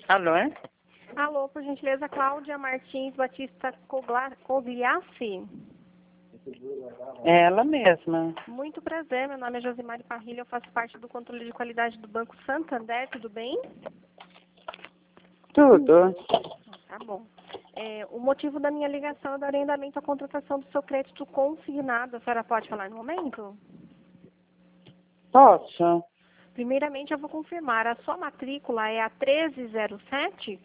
Alô, é? Alô, por gentileza, Cláudia Martins Batista Cogliassi. É ela mesma. Muito prazer, meu nome é Josimari Parrilha, eu faço parte do controle de qualidade do Banco Santander, tudo bem? Tudo. Tá bom. O motivo da minha ligação é do arrendamento à contratação do seu crédito consignado. A senhora pode falar no momento? Posso? Primeiramente, eu vou confirmar. A sua matrícula é a 1307?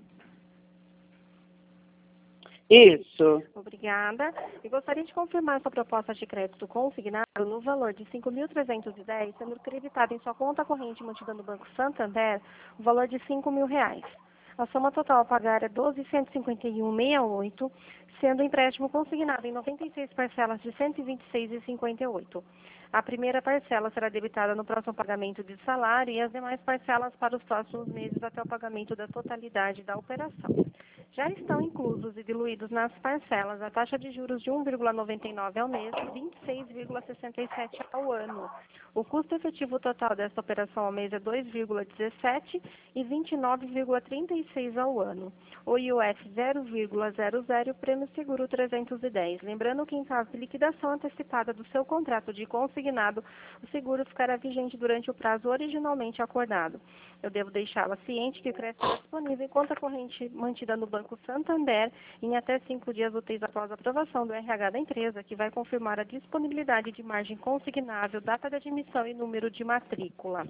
Isso. Obrigada. E gostaria de confirmar sua proposta de crédito consignado no valor de R$ 5.310, sendo creditado em sua conta corrente mantida no Banco Santander, o valor de R$ 5.000. A soma total a pagar é R$ 12.151,68, sendo o empréstimo consignado em 96 parcelas de R$ 126,58. A primeira parcela será debitada no próximo pagamento de salário e as demais parcelas para os próximos meses até o pagamento da totalidade da operação. Já estão inclusos e diluídos nas parcelas a taxa de juros de 1,99 ao mês e 26,67 ao ano. O custo efetivo total desta operação ao mês é 2,17 e 29,36 ao ano. O IOF 0,00 e o prêmio seguro 310. Lembrando que em caso de liquidação antecipada do seu contrato de consignado, o seguro ficará vigente durante o prazo originalmente acordado. Eu devo deixá-la ciente que o crédito é disponível em conta corrente mantida no Banco Santander em até 5 dias úteis após a aprovação do RH da empresa, que vai confirmar a disponibilidade de margem consignável, data de admissão e número de matrícula.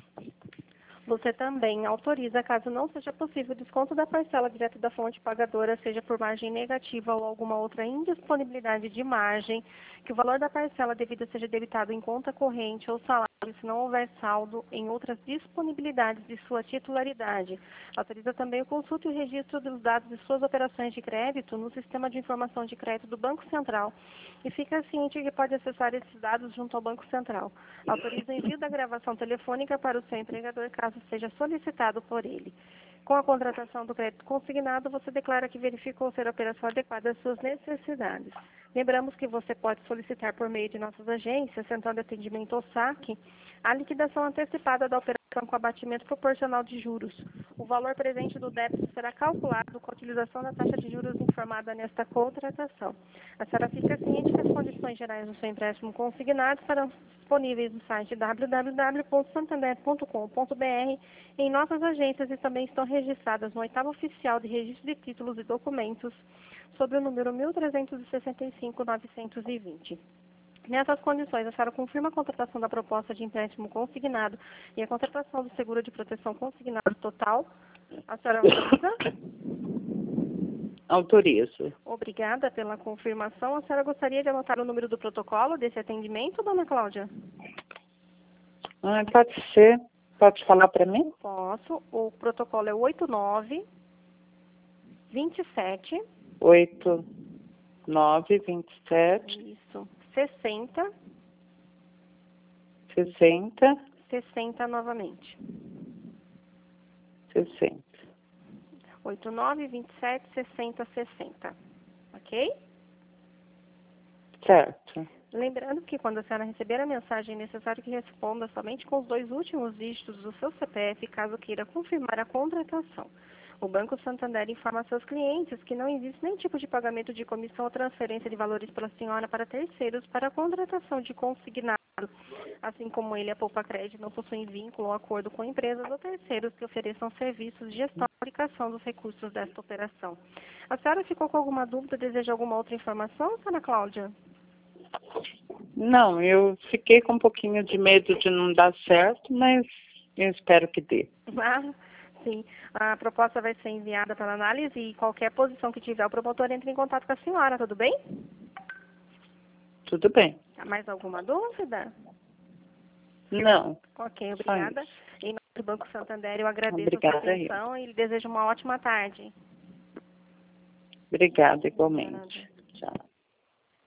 Você também autoriza, caso não seja possível, o desconto da parcela direto da fonte pagadora, seja por margem negativa ou alguma outra indisponibilidade de margem, que o valor da parcela devida seja debitado em conta corrente ou salário, se não houver saldo em outras disponibilidades de sua titularidade. Autoriza também o consulta e o registro dos dados de suas operações de crédito no Sistema de Informação de Crédito do Banco Central e fica ciente que pode acessar esses dados junto ao Banco Central. Autoriza o envio da gravação telefônica para o seu empregador, caso seja solicitado por ele. Com a contratação do crédito consignado, você declara que verificou ser a operação adequada às suas necessidades. Lembramos que você pode solicitar por meio de nossas agências, Central de Atendimento ou SAC, a liquidação antecipada da operação com abatimento proporcional de juros. O valor presente do débito será calculado com a utilização da taxa de juros informada nesta contratação. A senhora fica ciente que as condições gerais do seu empréstimo consignado estarão disponíveis no site www.santander.com.br, em nossas agências e também estão registradas no 8º Oficial de Registro de Títulos e Documentos, sob o número 1365-920. Nessas condições, a senhora confirma a contratação da proposta de empréstimo consignado e a contratação do seguro de proteção consignado total. A senhora autoriza? Autorizo. Obrigada pela confirmação. A senhora gostaria de anotar o número do protocolo desse atendimento, dona Cláudia? Pode ser. Pode falar para mim? Posso. O protocolo é 8927. 8927. Isso. 60. 60. 60 novamente. 60. 8927 60 60. Ok? Certo. Lembrando que quando a senhora receber a mensagem, é necessário que responda somente com os 2 últimos dígitos do seu CPF, caso queira confirmar a contratação. O Banco Santander informa a seus clientes que não existe nenhum tipo de pagamento de comissão ou transferência de valores pela senhora para terceiros para a contratação de consignado. Assim como ele, a Poupa Crédito não possuem vínculo ou acordo com empresas ou terceiros que ofereçam serviços de gestão e aplicação dos recursos desta operação. A senhora ficou com alguma dúvida, deseja alguma outra informação, Ana Cláudia? Não, eu fiquei com um pouquinho de medo de não dar certo, mas eu espero que dê. Sim, a proposta vai ser enviada para análise e qualquer posição que tiver, o promotor entra em contato com a senhora, tudo bem? Tudo bem. Mais alguma dúvida? Não. Ok, obrigada. Em nome do Banco Santander, eu agradeço Obrigada a sua atenção e lhe desejo uma ótima tarde. Obrigada, igualmente. Tchau.